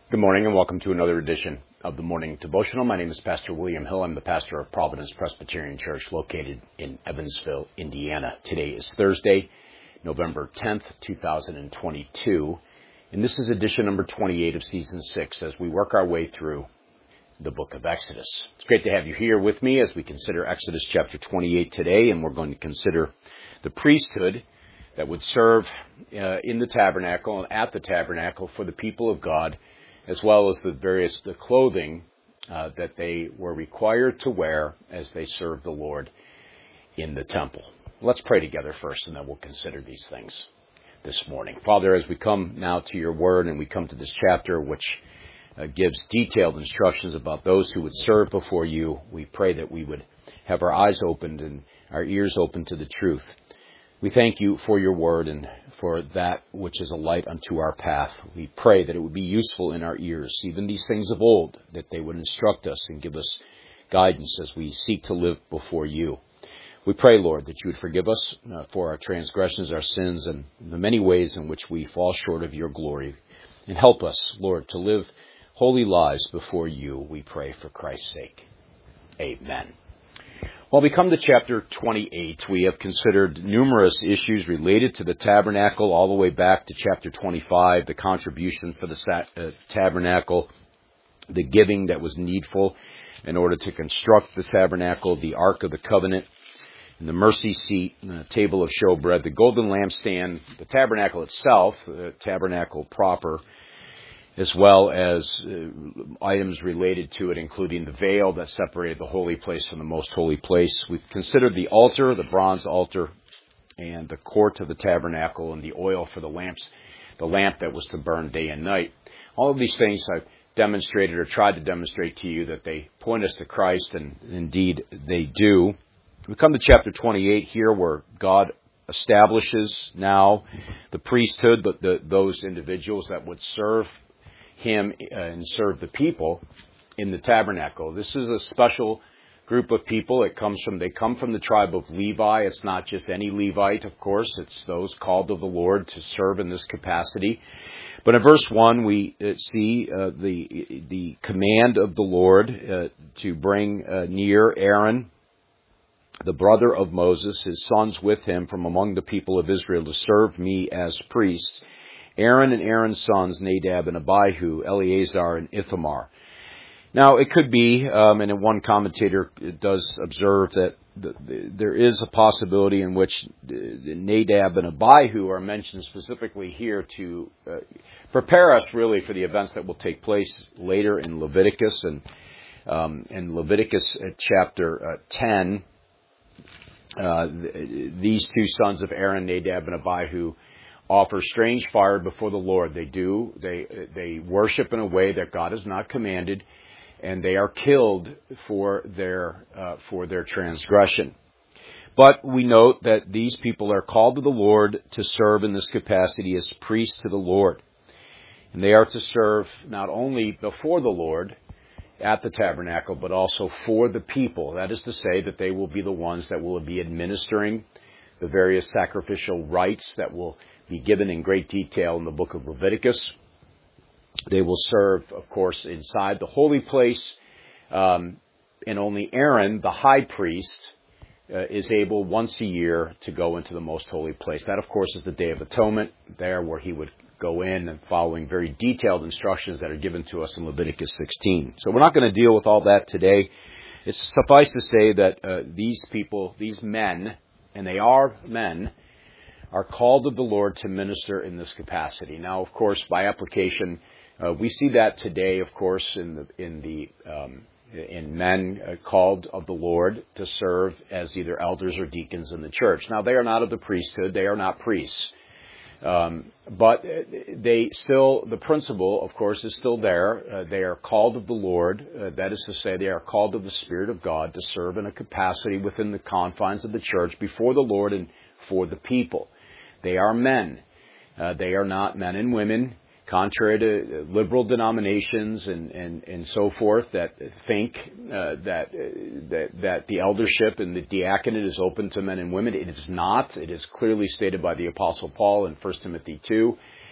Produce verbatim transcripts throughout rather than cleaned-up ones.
Good morning and welcome to another edition of the Morning Devotional. My name is Pastor William Hill. I'm the pastor of Providence Presbyterian Church located in Evansville, Indiana. Today is Thursday, November tenth, two thousand twenty-two, and this is edition number twenty-eight of season six as we work our way through the book of Exodus. It's great to have you here with me as we consider Exodus chapter twenty-eight today, and we're going to consider the priesthood that would serve uh, in the tabernacle and at the tabernacle for the people of God, as well as the various the clothing uh, that they were required to wear as they served the Lord in the temple. Let's pray together first, and then we'll consider these things this morning. Father, as we come now to your word, and we come to this chapter which uh, gives detailed instructions about those who would serve before you, we pray that we would have our eyes opened and our ears open to the truth. We thank you for your word and for that which is a light unto our path. We pray that it would be useful in our ears, even these things of old, that they would instruct us and give us guidance as we seek to live before you. We pray, Lord, that you would forgive us uh, for our transgressions, our sins, and the many ways in which we fall short of your glory. And help us, Lord, to live holy lives before you, we pray for Christ's sake. Amen. Well, we come to chapter twenty-eight. We have considered numerous issues related to the tabernacle all the way back to chapter twenty-five, the contribution for the uh, tabernacle, the giving that was needful in order to construct the tabernacle, the Ark of the Covenant, and the mercy seat, and the table of showbread, the golden lampstand, the tabernacle itself, the tabernacle proper, as well as uh, items related to it, including the veil that separated the holy place from the most holy place. We've considered the altar, the bronze altar, and the court of the tabernacle, and the oil for the lamps, the lamp that was to burn day and night. All of these things I've demonstrated or tried to demonstrate to you that they point us to Christ, and indeed they do. We come to chapter twenty-eight here, where God establishes now the priesthood, the, the, those individuals that would serve him and serve the people in the tabernacle. This is a special group of people. It comes from they come from the tribe of Levi. It's not just any Levite, of course. It's those called of the Lord to serve in this capacity. But in verse one, we uh, see uh, the the command of the Lord uh, to bring uh, near Aaron, the brother of Moses, his sons with him from among the people of Israel, to serve me as priests. Aaron and Aaron's sons, Nadab and Abihu, Eleazar and Ithamar. Now, it could be, um, and in one commentator does observe that the, the, there is a possibility in which Nadab and Abihu are mentioned specifically here to uh, prepare us really for the events that will take place later in Leviticus. And um, in Leviticus uh, chapter uh, ten, uh, th- these two sons of Aaron, Nadab and Abihu, offer strange fire before the Lord. They do. They they worship in a way that God has not commanded, and they are killed for their uh, for their transgression. But we note that these people are called to the Lord to serve in this capacity as priests to the Lord. And they are to serve not only before the Lord at the tabernacle, but also for the people. That is to say that they will be the ones that will be administering the various sacrificial rites that will be given in great detail in the book of Leviticus. They will serve, of course, inside the holy place, um, and only Aaron, the high priest, uh, is able once a year to go into the most holy place. That, of course, is the Day of Atonement, there where he would go in and following very detailed instructions that are given to us in Leviticus sixteen. So we're not going to deal with all that today. It's suffice to say that uh, these people, these men, and they are men, are called of the Lord to minister in this capacity. Now, of course, by application, uh, we see that today, of course, in the in the um, in men uh, called of the Lord to serve as either elders or deacons in the church. Now, they are not of the priesthood; they are not priests, um, but they still the principle, of course, is still there. Uh, they are called of the Lord. Uh, that is to say, they are called of the Spirit of God to serve in a capacity within the confines of the church before the Lord and for the people. They are men. Uh, they are not men and women, contrary to liberal denominations and, and, and so forth that think uh, that, uh, that that the eldership and the diaconate is open to men and women. It is not. It is clearly stated by the Apostle Paul in First Timothy two.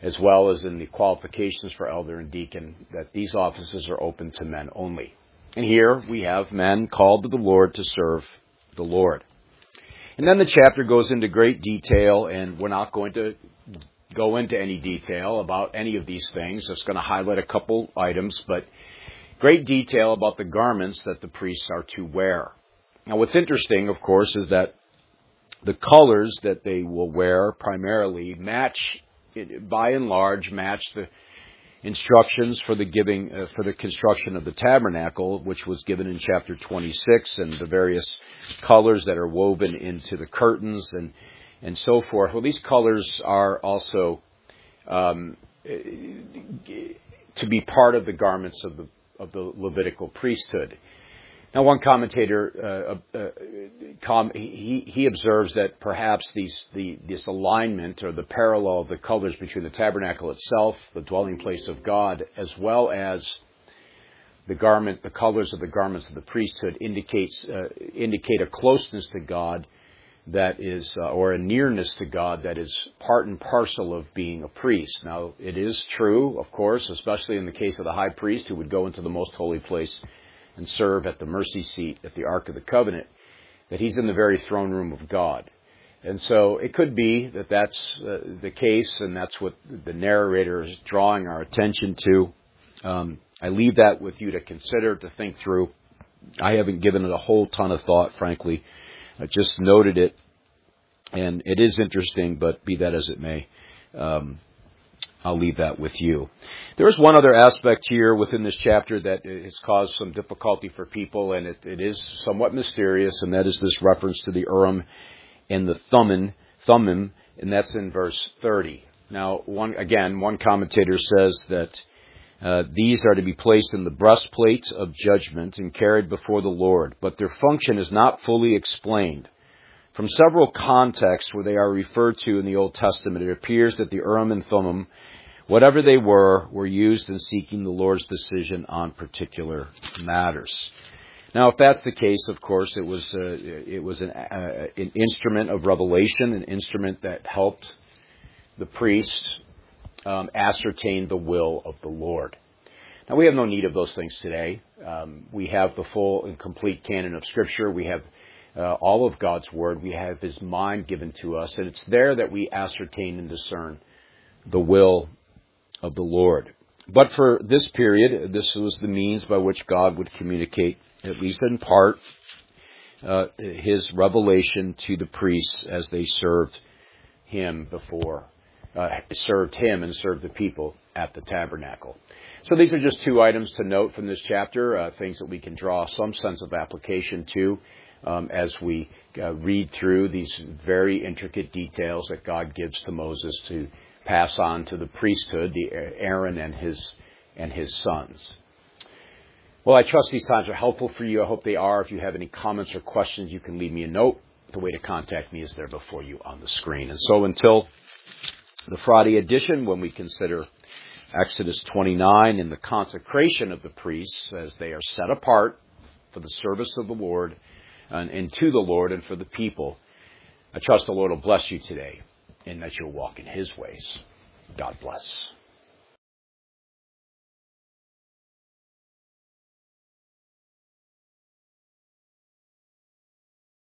as well as in the qualifications for elder and deacon, that these offices are open to men only. And here we have men called to the Lord to serve the Lord. And then the chapter goes into great detail, and we're not going to go into any detail about any of these things. It's going to highlight a couple items, but great detail about the garments that the priests are to wear. Now, what's interesting, of course, is that the colors that they will wear primarily match, by and large, match the instructions for the giving uh, for the construction of the tabernacle, which was given in chapter twenty-six, and the various colors that are woven into the curtains and and so forth. Well, these colors are also um, to be part of the garments of the of the Levitical priesthood. Now, one commentator uh, uh, com- he he observes that perhaps these the this alignment or the parallel of the colors between the tabernacle itself, the dwelling place of God, as well as the garment, the colors of the garments of the priesthood, indicates uh, indicate a closeness to God that is, uh, or a nearness to God that is part and parcel of being a priest. Now, it is true, of course, especially in the case of the high priest who would go into the most holy place and serve at the mercy seat at the Ark of the Covenant, that he's in the very throne room of God. And so it could be that that's uh, the case, and that's what the narrator is drawing our attention to. Um, I leave that with you to consider, to think through. I haven't given it a whole ton of thought, frankly. I just noted it, and it is interesting, but be that as it may, um, I'll leave that with you. There is one other aspect here within this chapter that has caused some difficulty for people, and it, it is somewhat mysterious, and that is this reference to the Urim and the Thummim, Thummim, and that's in verse thirty. Now, one again, one commentator says that uh, these are to be placed in the breastplate of judgment and carried before the Lord, but their function is not fully explained. From several contexts where they are referred to in the Old Testament, it appears that the Urim and Thummim, whatever they were, were used in seeking the Lord's decision on particular matters. Now, if that's the case, of course, it was uh, it was an, uh, an instrument of revelation, an instrument that helped the priest um, ascertain the will of the Lord. Now, we have no need of those things today. Um, we have the full and complete canon of Scripture. We have Uh, all of God's Word. We have His mind given to us, and it's there that we ascertain and discern the will of the Lord. But for this period, this was the means by which God would communicate, at least in part, uh, His revelation to the priests as they served Him before, uh, served Him and served the people at the tabernacle. So these are just two items to note from this chapter, uh, things that we can draw some sense of application to. Um, as we uh, read through these very intricate details that God gives to Moses to pass on to the priesthood, the Aaron and his and his sons. Well, I trust these times are helpful for you. I hope they are. If you have any comments or questions, you can leave me a note. The way to contact me is there before you on the screen. And so until the Friday edition, when we consider Exodus twenty-nine and the consecration of the priests as they are set apart for the service of the Lord, And, and to the Lord and for the people. I trust the Lord will bless you today and that you'll walk in His ways. God bless.